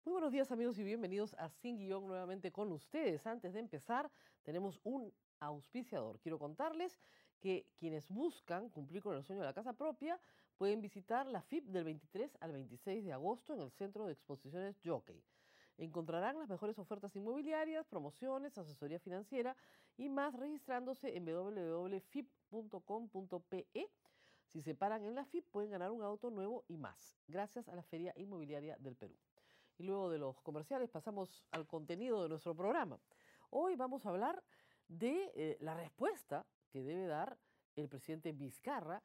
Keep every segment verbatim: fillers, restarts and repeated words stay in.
Muy buenos días amigos y bienvenidos a Sin Guión nuevamente con ustedes. Antes de empezar, tenemos un auspiciador. Quiero contarles que quienes buscan cumplir con el sueño de la casa propia pueden visitar la F I P del veintitrés al veintiséis de agosto en el Centro de Exposiciones Jockey. Encontrarán las mejores ofertas inmobiliarias, promociones, asesoría financiera y más registrándose en w w w punto f i p punto com punto p e. Si se paran en la F I P pueden ganar un auto nuevo y más, gracias a la Feria Inmobiliaria del Perú. Y luego de los comerciales pasamos al contenido de nuestro programa. Hoy vamos a hablar de eh, la respuesta que debe dar el presidente Vizcarra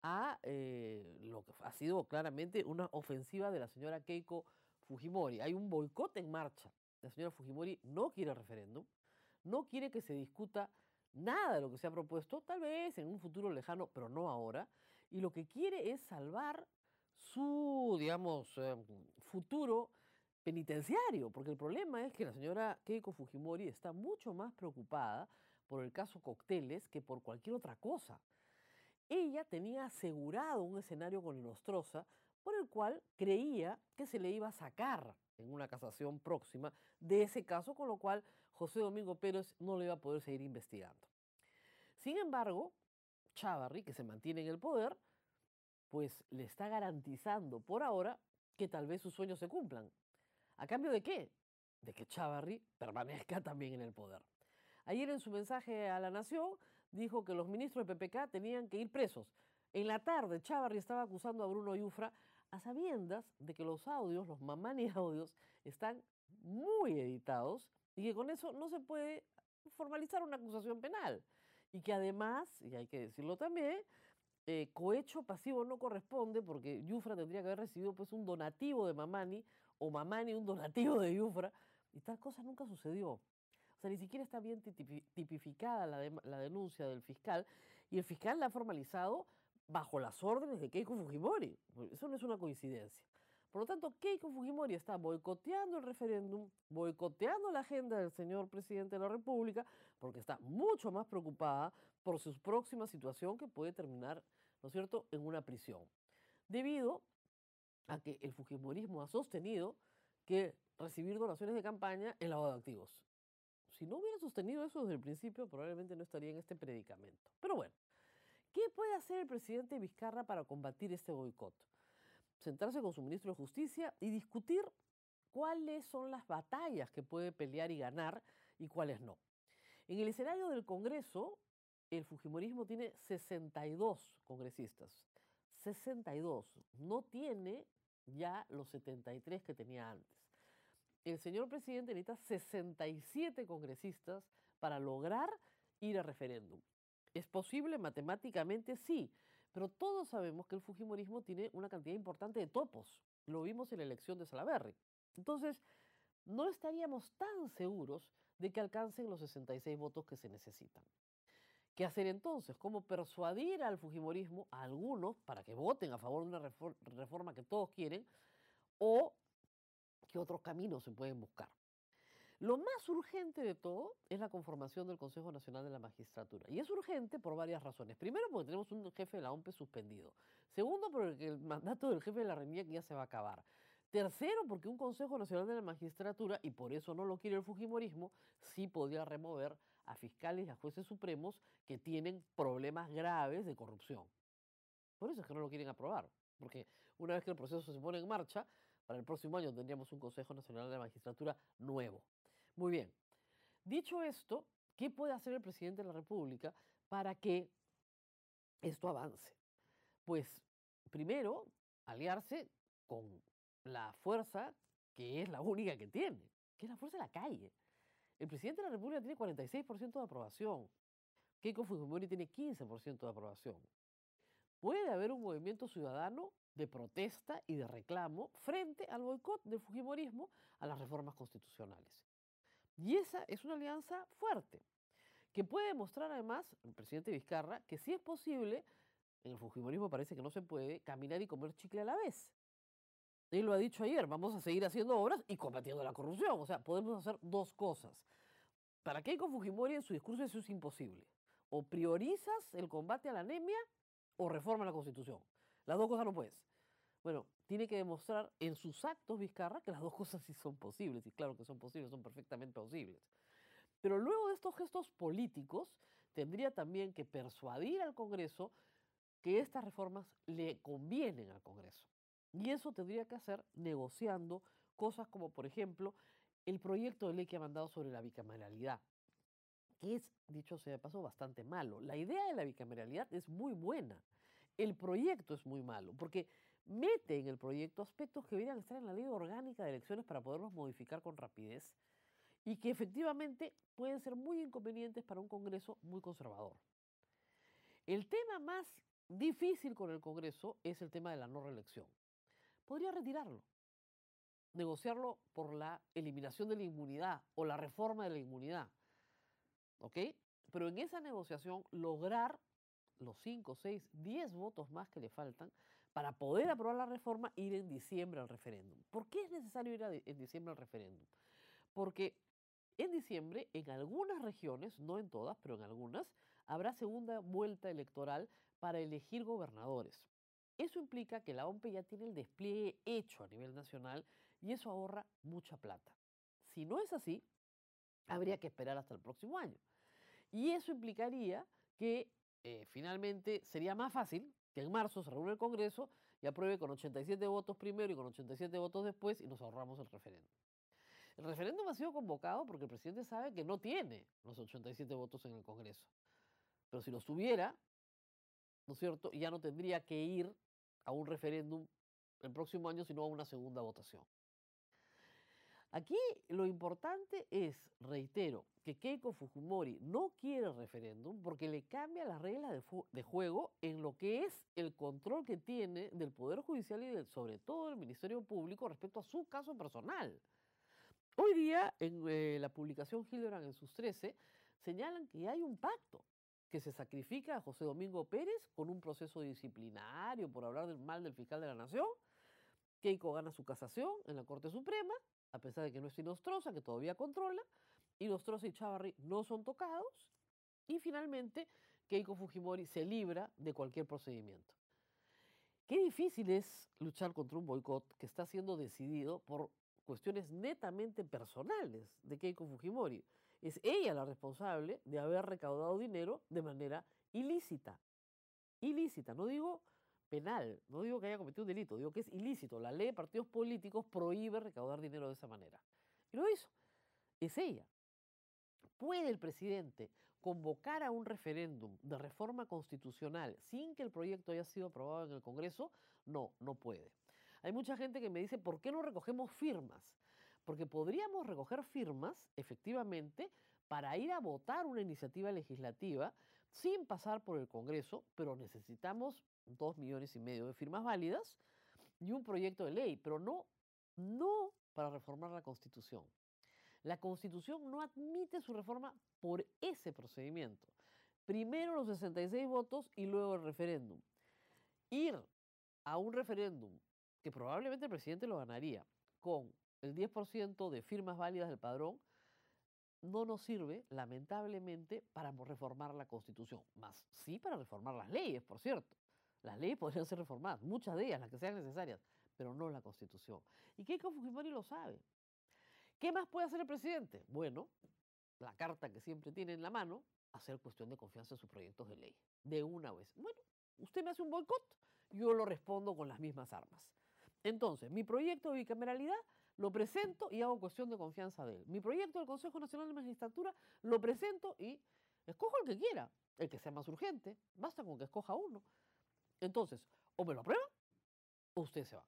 a eh, lo que ha sido claramente una ofensiva de la señora Keiko Fujimori. Hay un boicot en marcha. La señora Fujimori no quiere referéndum, no quiere que se discuta nada de lo que se ha propuesto, tal vez en un futuro lejano, pero no ahora, y lo que quiere es salvar su, digamos, eh, futuro penitenciario, porque el problema es que la señora Keiko Fujimori está mucho más preocupada por el caso Cocteles que por cualquier otra cosa. Ella tenía asegurado un escenario con el Nostroza por el cual creía que se le iba a sacar en una casación próxima de ese caso, con lo cual José Domingo Pérez no le iba a poder seguir investigando. Sin embargo, Chávarri, que se mantiene en el poder, pues le está garantizando por ahora que tal vez sus sueños se cumplan. ¿A cambio de qué? De que Chávarri permanezca también en el poder. Ayer en su mensaje a la Nación dijo que los ministros del P P K tenían que ir presos. En la tarde Chávarri estaba acusando a Bruno Yufra a sabiendas de que los audios, los mamani audios, están muy editados y que con eso no se puede formalizar una acusación penal. Y que además, y hay que decirlo también, eh, cohecho pasivo no corresponde porque Yufra tendría que haber recibido pues un donativo de Mamani o Mamani un donativo de Yufra y tal cosa nunca sucedió. O sea, ni siquiera está bien tipi- tipificada la, de- la denuncia del fiscal y el fiscal la ha formalizado bajo las órdenes de Keiko Fujimori. Pues eso no es una coincidencia. Por lo tanto, Keiko Fujimori está boicoteando el referéndum, boicoteando la agenda del señor presidente de la República, porque está mucho más preocupada por su próxima situación que puede terminar, ¿no es cierto?, en una prisión. Debido a que el Fujimorismo ha sostenido que recibir donaciones de campaña es lavado de activos. Si no hubiera sostenido eso desde el principio, probablemente no estaría en este predicamento. Pero bueno, ¿qué puede hacer el presidente Vizcarra para combatir este boicot? Sentarse con su ministro de Justicia y discutir cuáles son las batallas que puede pelear y ganar y cuáles no. En el escenario del Congreso, el Fujimorismo tiene sesenta y dos congresistas. sesenta y dos. No tiene ya los setenta y tres que tenía antes. El señor presidente necesita sesenta y siete congresistas para lograr ir a referéndum. ¿Es posible matemáticamente? Sí, pero todos sabemos que el Fujimorismo tiene una cantidad importante de topos. Lo vimos en la elección de Salaverry. Entonces, no estaríamos tan seguros de que alcancen los sesenta y seis votos que se necesitan. ¿Qué hacer entonces? ¿Cómo persuadir al Fujimorismo, a algunos, para que voten a favor de una refor- reforma que todos quieren? ¿O qué otros caminos se pueden buscar? Lo más urgente de todo es la conformación del Consejo Nacional de la Magistratura. Y es urgente por varias razones. Primero, porque tenemos un jefe de la O M P suspendido. Segundo, porque el mandato del jefe de la RENIEC ya se va a acabar. Tercero, porque un Consejo Nacional de la Magistratura, y por eso no lo quiere el Fujimorismo, sí podría remover a fiscales y a jueces supremos que tienen problemas graves de corrupción. Por eso es que no lo quieren aprobar. Porque una vez que el proceso se pone en marcha, para el próximo año tendríamos un Consejo Nacional de la Magistratura nuevo. Muy bien. Dicho esto, ¿qué puede hacer el presidente de la República para que esto avance? Pues primero, aliarse con la fuerza que es la única que tiene, que es la fuerza de la calle. El presidente de la República tiene cuarenta y seis por ciento de aprobación. Keiko Fujimori tiene quince por ciento de aprobación. Puede haber un movimiento ciudadano de protesta y de reclamo frente al boicot del Fujimorismo a las reformas constitucionales. Y esa es una alianza fuerte, que puede demostrar además el presidente Vizcarra que sí es posible, en el Fujimorismo parece que no se puede, caminar y comer chicle a la vez. Él lo ha dicho ayer, vamos a seguir haciendo obras y combatiendo la corrupción. O sea, podemos hacer dos cosas. Para Keiko Fujimori en su discurso eso es imposible. O priorizas el combate a la anemia o reforma la Constitución. Las dos cosas no puedes. Bueno, tiene que demostrar en sus actos, Vizcarra, que las dos cosas sí son posibles, y claro que son posibles, son perfectamente posibles. Pero luego de estos gestos políticos, tendría también que persuadir al Congreso que estas reformas le convienen al Congreso. Y eso tendría que hacer negociando cosas como, por ejemplo, el proyecto de ley que ha mandado sobre la bicameralidad, que es, dicho sea de paso, bastante malo. La idea de la bicameralidad es muy buena. El proyecto es muy malo, porque mete en el proyecto aspectos que deberían estar en la ley orgánica de elecciones para poderlos modificar con rapidez y que efectivamente pueden ser muy inconvenientes para un Congreso muy conservador. El tema más difícil con el Congreso es el tema de la no reelección. Podría retirarlo, negociarlo por la eliminación de la inmunidad o la reforma de la inmunidad, ¿ok? Pero en esa negociación lograr los cinco, seis, diez votos más que le faltan para poder aprobar la reforma e ir en diciembre al referéndum. ¿Por qué es necesario ir a, en diciembre al referéndum? Porque en diciembre, en algunas regiones, no en todas, pero en algunas, habrá segunda vuelta electoral para elegir gobernadores. Eso implica que la O M P ya tiene el despliegue hecho a nivel nacional y eso ahorra mucha plata. Si no es así, habría que esperar hasta el próximo año. Y eso implicaría que eh, finalmente sería más fácil que en marzo se reúne el Congreso y apruebe con ochenta y siete votos primero y con ochenta y siete votos después y nos ahorramos el referéndum. El referéndum ha sido convocado porque el presidente sabe que no tiene los ochenta y siete votos en el Congreso. Pero si los tuviera, ¿no es cierto?, ya no tendría que ir a un referéndum el próximo año, sino a una segunda votación. Aquí lo importante es, reitero, que Keiko Fujimori no quiere referéndum porque le cambia las reglas de, de juego en lo que es el control que tiene del Poder Judicial y del, sobre todo del Ministerio Público respecto a su caso personal. Hoy día, en eh, la publicación Hildebrand en sus trece, señalan que hay un pacto que se sacrifica a José Domingo Pérez con un proceso disciplinario por hablar del mal del fiscal de la Nación. Keiko gana su casación en la Corte Suprema, a pesar de que no es Inostroza, que todavía controla. Inostroza y Chávarri no son tocados. Y finalmente, Keiko Fujimori se libra de cualquier procedimiento. Qué difícil es luchar contra un boicot que está siendo decidido por cuestiones netamente personales de Keiko Fujimori. Es ella la responsable de haber recaudado dinero de manera ilícita. Ilícita, no digo penal, no digo que haya cometido un delito, digo que es ilícito. La ley de partidos políticos prohíbe recaudar dinero de esa manera. Y lo hizo. Es ella. ¿Puede el presidente convocar a un referéndum de reforma constitucional sin que el proyecto haya sido aprobado en el Congreso? No, no puede. Hay mucha gente que me dice, ¿por qué no recogemos firmas? Porque podríamos recoger firmas, efectivamente, para ir a votar una iniciativa legislativa sin pasar por el Congreso, pero necesitamos dos millones y medio de firmas válidas y un proyecto de ley, pero no, no para reformar la Constitución. La Constitución no admite su reforma por ese procedimiento. Primero los sesenta y seis votos y luego el referéndum. Ir a un referéndum que probablemente el presidente lo ganaría con el diez por ciento de firmas válidas del padrón no nos sirve, lamentablemente, para reformar la Constitución. Más sí para reformar las leyes, por cierto. Las leyes podrían ser reformadas, muchas de ellas, las que sean necesarias, pero no la Constitución. Y Keiko Fujimori lo sabe. ¿Qué más puede hacer el presidente? Bueno, la carta que siempre tiene en la mano, hacer cuestión de confianza en sus proyectos de ley. De una vez. Bueno, usted me hace un boicot, yo lo respondo con las mismas armas. Entonces, mi proyecto de bicameralidad lo presento y hago cuestión de confianza de él. Mi proyecto del Consejo Nacional de Magistratura lo presento y escojo el que quiera, el que sea más urgente. Basta con que escoja uno. Entonces, o me lo aprueba o usted se va.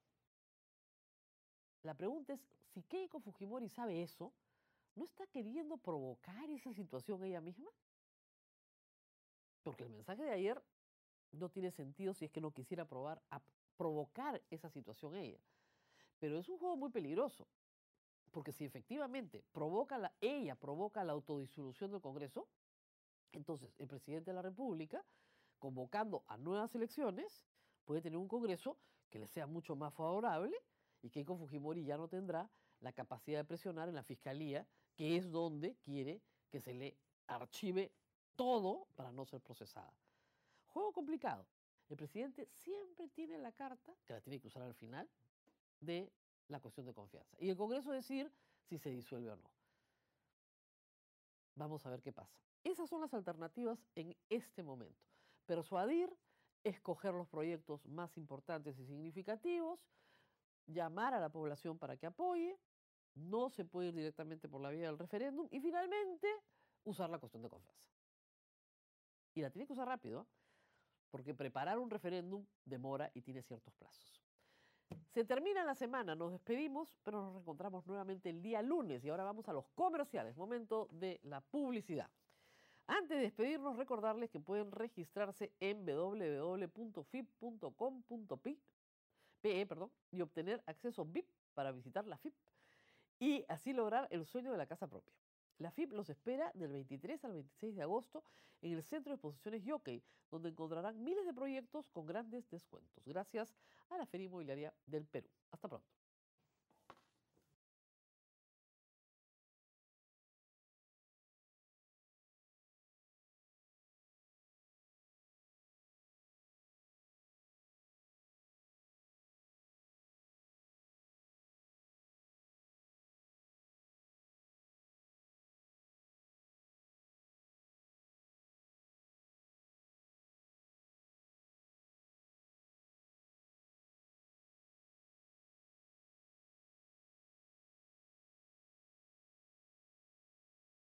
La pregunta es, si Keiko Fujimori sabe eso, ¿no está queriendo provocar esa situación ella misma? Porque el mensaje de ayer no tiene sentido si es que no quisiera probar a provocar esa situación ella. Pero es un juego muy peligroso, porque si efectivamente provoca la, ella provoca la autodisolución del Congreso, entonces el presidente de la República, convocando a nuevas elecciones, puede tener un Congreso que le sea mucho más favorable y Keiko Fujimori ya no tendrá la capacidad de presionar en la Fiscalía, que es donde quiere que se le archive todo para no ser procesada. Juego complicado. El presidente siempre tiene la carta, que la tiene que usar al final, de la cuestión de confianza. Y el Congreso decir si se disuelve o no. Vamos a ver qué pasa. Esas son las alternativas en este momento. Persuadir, escoger los proyectos más importantes y significativos, llamar a la población para que apoye, no se puede ir directamente por la vía del referéndum y finalmente usar la cuestión de confianza. Y la tiene que usar rápido, ¿eh? Porque preparar un referéndum demora y tiene ciertos plazos. Se termina la semana, nos despedimos, pero nos reencontramos nuevamente el día lunes y ahora vamos a los comerciales, momento de la publicidad. Antes de despedirnos, recordarles que pueden registrarse en w w w punto f i p punto com punto p e perdón, y obtener acceso V I P para visitar la F I P y así lograr el sueño de la casa propia. La F I P los espera del veintitrés al veintiséis de agosto en el Centro de Exposiciones Yockey, donde encontrarán miles de proyectos con grandes descuentos, gracias a la Feria Inmobiliaria del Perú. Hasta pronto.